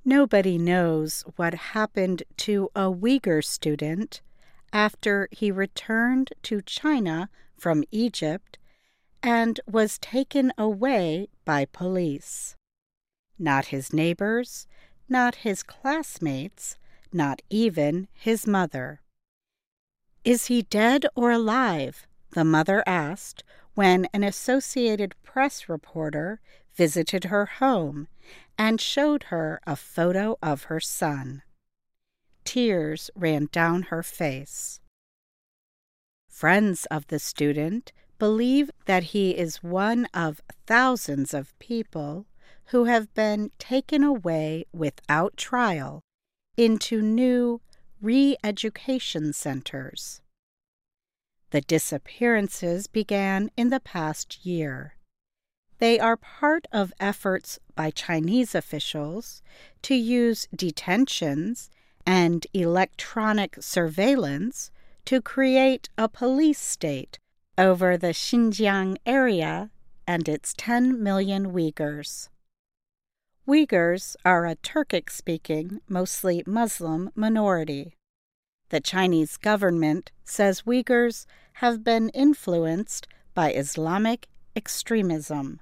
Nobody knows what happened to a Uyghur student after he returned to China from Egypt and was taken away by police. Not his neighbors, not his classmates, not even his mother. "Is he dead or alive?" the mother asked when an Associated Press reporter visited her home and showed her a photo of her son. Tears ran down her face. Friends of the student believe that he is one of thousands of people who have been taken away without trial into new re-education centers. The disappearances began in the past year. They are part of efforts by Chinese officials to use detentions and electronic surveillance to create a police state over the Xinjiang area and its 10 million Uyghurs. Uyghurs are a Turkic-speaking, mostly Muslim minority. The Chinese government says Uyghurs have been influenced by Islamic extremism.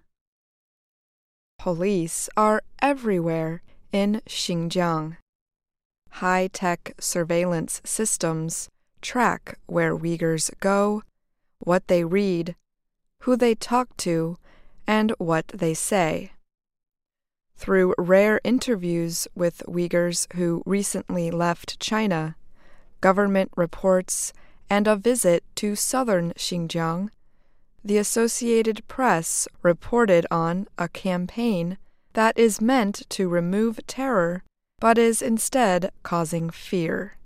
Police are everywhere in Xinjiang. High-tech surveillance systems track where Uyghurs go, what they read, who they talk to, and what they say. Through rare interviews with Uyghurs who recently left China, government reports, and a visit to southern Xinjiang, the Associated Press reported on a campaign that is meant to remove terror but is instead causing fear.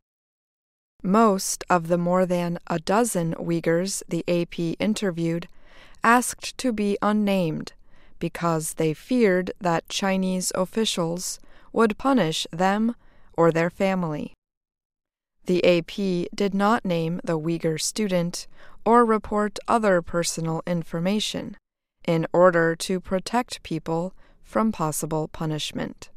Most of the more than a dozen Uyghurs the AP interviewed asked to be unnamed because they feared that Chinese officials would punish them or their family. The AP did not name the Uyghur student or report other personal information in order to protect people from possible punishment.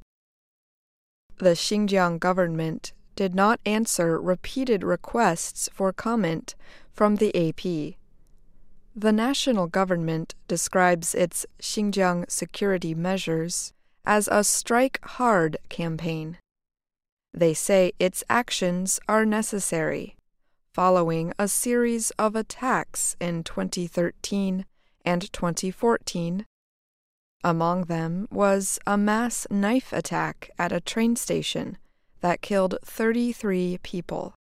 The Xinjiang government did not answer repeated requests for comment from the AP. The national government describes its Xinjiang security measures as a strike hard campaign. They say its actions are necessary, following a series of attacks in 2013 and 2014. Among them was a mass knife attack at a train station that killed 33 people.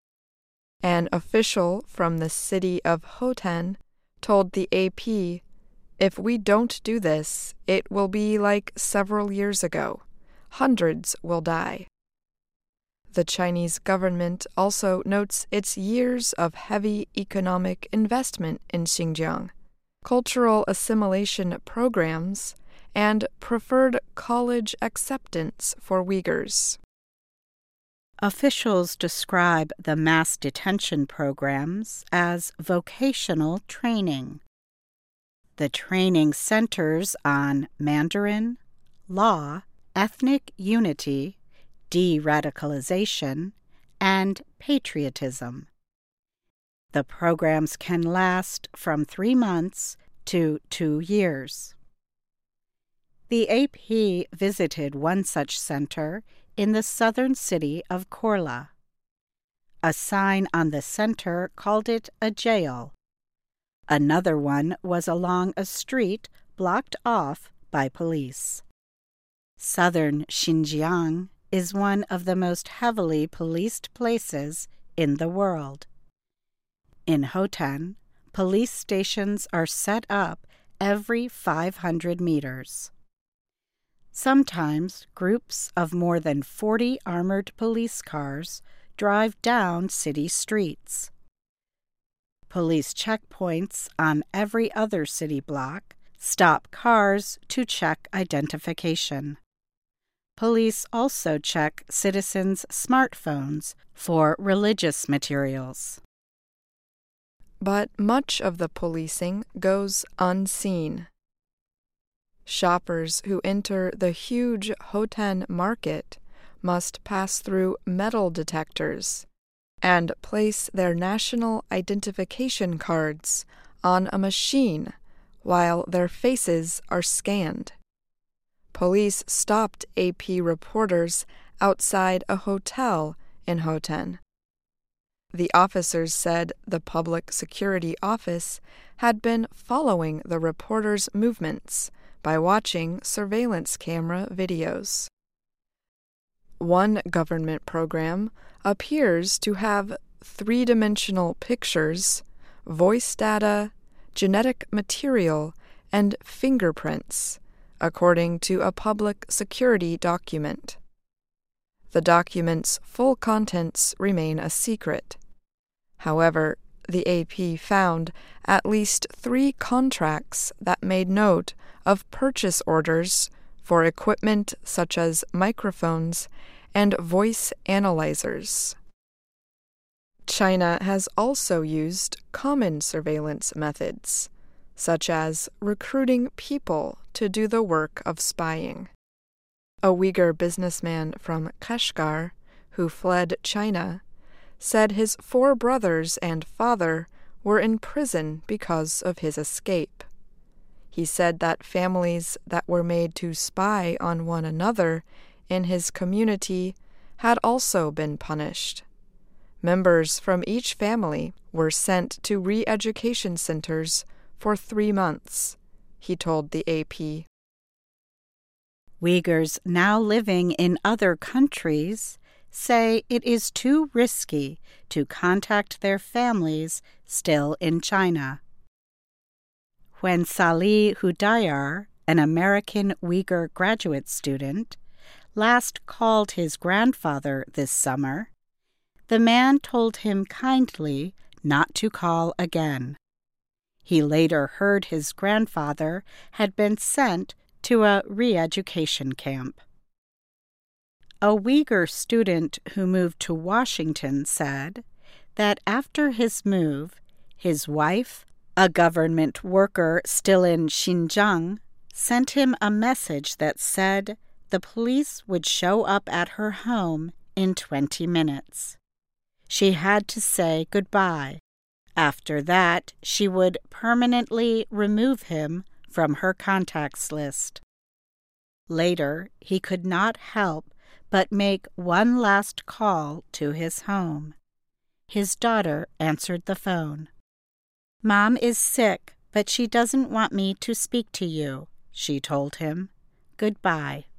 An official from the city of Hotan told the AP, "If we don't do this, it will be like several years ago. Hundreds will die." The Chinese government also notes its years of heavy economic investment in Xinjiang, cultural assimilation programs, and preferred college acceptance for Uyghurs. Officials describe the mass detention programs as vocational training. The training centers on Mandarin, law, ethnic unity, de-radicalization, and patriotism. The programs can last from 3 months to 2 years. The AP visited one such center in the southern city of Korla. A sign on the center called it a jail. Another one was along a street blocked off by police. Southern Xinjiang is one of the most heavily policed places in the world. In Hotan, police stations are set up every 500 meters. Sometimes groups of more than 40 armored police cars drive down city streets. Police checkpoints on every other city block stop cars to check identification. Police also check citizens' smartphones for religious materials. But much of the policing goes unseen. Shoppers who enter the huge Hoten market must pass through metal detectors and place their national identification cards on a machine while their faces are scanned. Police stopped AP reporters outside a hotel in Hoten. The officers said the Public Security Office had been following the reporters' movements by watching surveillance camera videos. One government program appears to have three-dimensional pictures, voice data, genetic material, and fingerprints, according to a public security document. The document's full contents remain a secret. However, the AP found at least 3 contracts that made note of purchase orders for equipment such as microphones and voice analyzers. China has also used common surveillance methods, such as recruiting people to do the work of spying. A Uyghur businessman from Kashgar, who fled China, said his 4 brothers and father were in prison because of his escape. He said that families that were made to spy on one another in his community had also been punished. Members from each family were sent to re-education centers for 3 months, he told the AP. Uyghurs now living in other countries say it is too risky to contact their families still in China. When Salih Hudayar, an American Uyghur graduate student, last called his grandfather this summer, the man told him kindly not to call again. He later heard his grandfather had been sent to a re-education camp. A Uyghur student who moved to Washington said that after his move, his wife, a government worker still in Xinjiang, sent him a message that said the police would show up at her home in 20 minutes. She had to say goodbye. After that, she would permanently remove him from her contacts list. Later, he could not help but make one last call to his home. His daughter answered the phone. "Mom is sick, but she doesn't want me to speak to you," she told him. "Goodbye."